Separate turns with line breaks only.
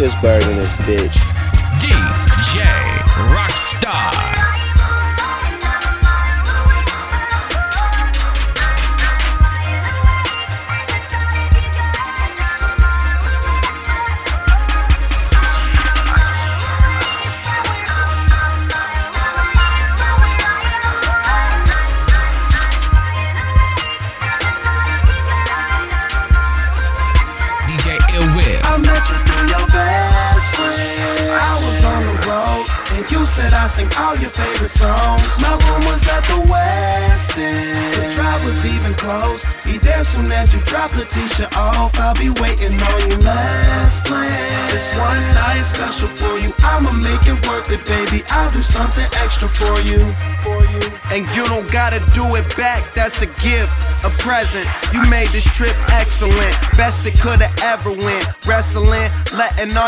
Pittsburgh in this bitch.
DJ Rockstar.
I met you through your best friend. I was on the road, and you said I sing all your favorite songs. My room was at the West End. The drive was even closed. Be there soon as you drop Letitia off. I'll be waiting on you. Let's plan this one night special for you. I'ma make it worth it, baby. I'll do something extra for you. And you don't gotta do it back. That's a gift, a present. You made this trip excellent. Best it could've ever went. Wrestling, letting all